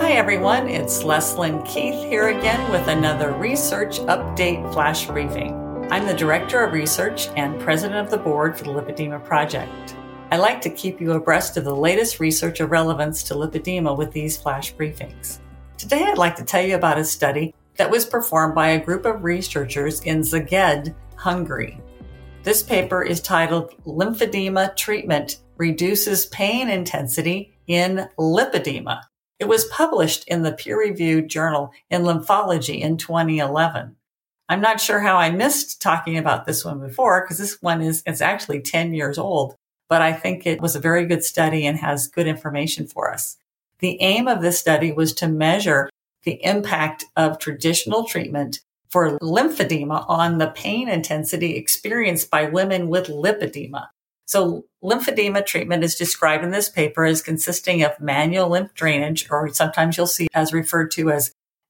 Hi everyone, it's Leslyn Keith here again with another Research Update Flash Briefing. I'm the Director of Research and President of the Board for the Lipedema Project. I like to keep you abreast of the latest research of relevance to lipedema with these flash briefings. Today I'd like to tell you about a study that was performed by a group of researchers in Szeged, Hungary. This paper is titled Lymphedema Treatment Reduces Pain Intensity in Lipedema. It was published in the peer-reviewed journal in Lymphology in 2011. I'm not sure how I missed talking about this one before because this one is actually 10 years old, but I think it was a very good study and has good information for us. The aim of this study was to measure the impact of traditional treatment for lymphedema on the pain intensity experienced by women with lipedema. So lymphedema treatment is described in this paper as consisting of manual lymph drainage, or sometimes you'll see as referred to as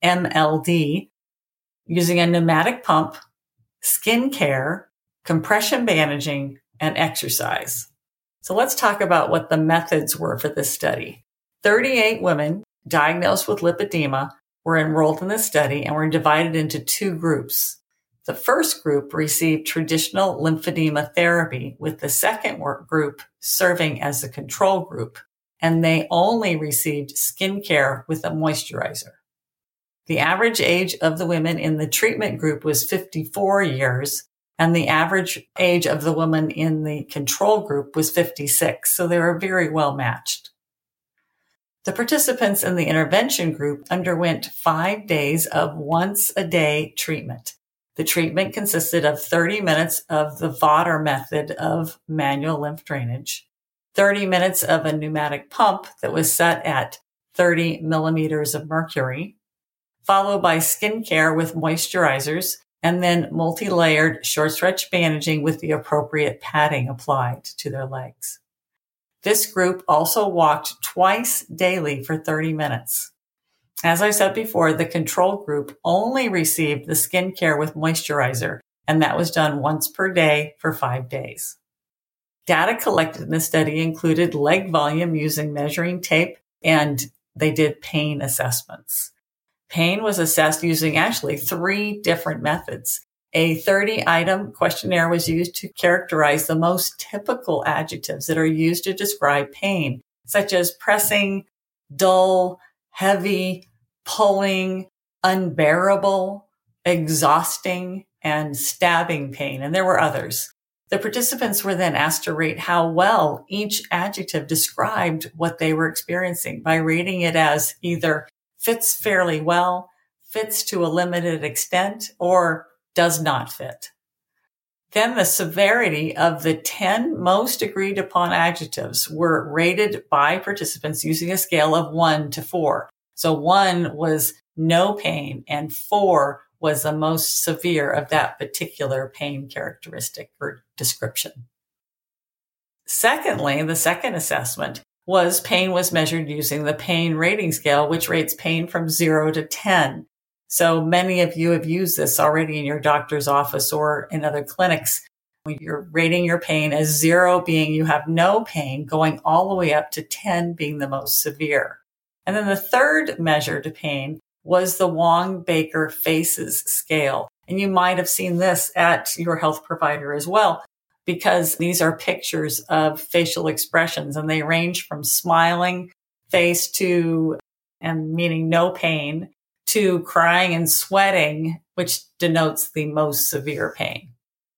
MLD, using a pneumatic pump, skin care, compression bandaging, and exercise. So let's talk about what the methods were for this study. 38 women diagnosed with lipedema were enrolled in this study and were divided into two groups. The first group received traditional lymphedema therapy, with the second group serving as the control group, and they only received skin care with a moisturizer. The average age of the women in the treatment group was 54 years, and the average age of the woman in the control group was 56, so they were very well matched. The participants in the intervention group underwent 5 days of once-a-day treatment. The treatment consisted of 30 minutes of the Vater method of manual lymph drainage, 30 minutes of a pneumatic pump that was set at 30 millimeters of mercury, followed by skin care with moisturizers, and then multi-layered short-stretch bandaging with the appropriate padding applied to their legs. This group also walked twice daily for 30 minutes. As I said before, the control group only received the skin care with moisturizer, and that was done once per day for 5 days. Data collected in the study included leg volume using measuring tape, and they did pain assessments. Pain was assessed using actually 3 different methods. A 30-item questionnaire was used to characterize the most typical adjectives that are used to describe pain, such as pressing, dull, heavy, pulling, unbearable, exhausting, and stabbing pain. And there were others. The participants were then asked to rate how well each adjective described what they were experiencing by rating it as either fits fairly well, fits to a limited extent, or does not fit. Then the severity of the 10 most agreed upon adjectives were rated by participants using a scale of 1 to 4. So 1 was no pain and 4 was the most severe of that particular pain characteristic or description. Secondly, the second assessment was pain was measured using the pain rating scale, which rates pain from 0 to 10. So many of you have used this already in your doctor's office or in other clinics. When you're rating your pain as 0 being you have no pain, going all the way up to 10 being the most severe. And then the third measure to pain was the Wong-Baker FACES scale. And you might have seen this at your health provider as well, because these are pictures of facial expressions and they range from smiling face to, and meaning no pain, to crying and sweating, which denotes the most severe pain.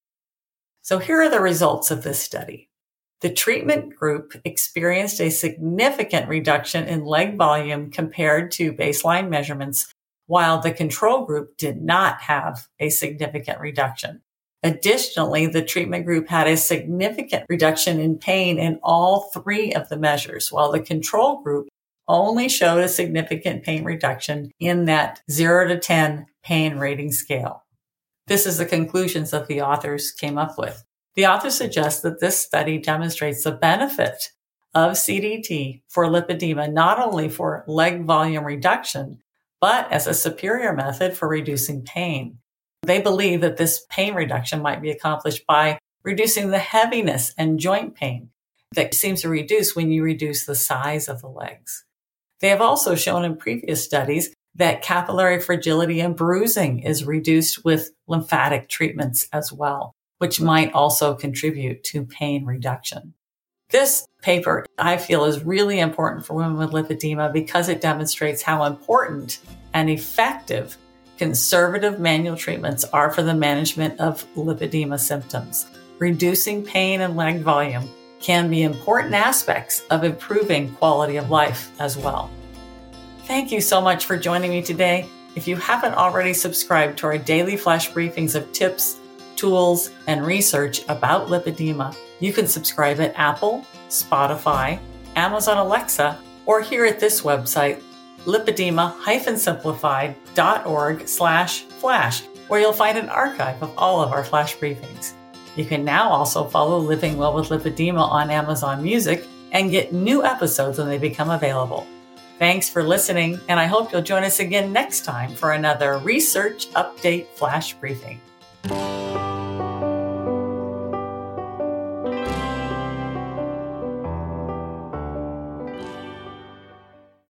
So here are the results of this study. The treatment group experienced a significant reduction in leg volume compared to baseline measurements, while the control group did not have a significant reduction. Additionally, the treatment group had a significant reduction in pain in all 3 of the measures, while the control group only showed a significant pain reduction in that 0 to 10 pain rating scale. This is the conclusions that the authors came up with. The authors suggest that this study demonstrates the benefit of CDT for lipedema, not only for leg volume reduction, but as a superior method for reducing pain. They believe that this pain reduction might be accomplished by reducing the heaviness and joint pain that seems to reduce when you reduce the size of the legs. They have also shown in previous studies that capillary fragility and bruising is reduced with lymphatic treatments as well, which might also contribute to pain reduction. This paper, I feel, is really important for women with lipedema because it demonstrates how important and effective conservative manual treatments are for the management of lipedema symptoms. Reducing pain and leg volume can be important aspects of improving quality of life as well. Thank you so much for joining me today. If you haven't already subscribed to our daily flash briefings of tips, tools, and research about lipedema, you can subscribe at Apple, Spotify, Amazon Alexa, or here at this website, lipedema-simplified.org/flash, where you'll find an archive of all of our flash briefings. You can now also follow Living Well with Lipedema on Amazon Music and get new episodes when they become available. Thanks for listening, and I hope you'll join us again next time for another Research Update Flash Briefing.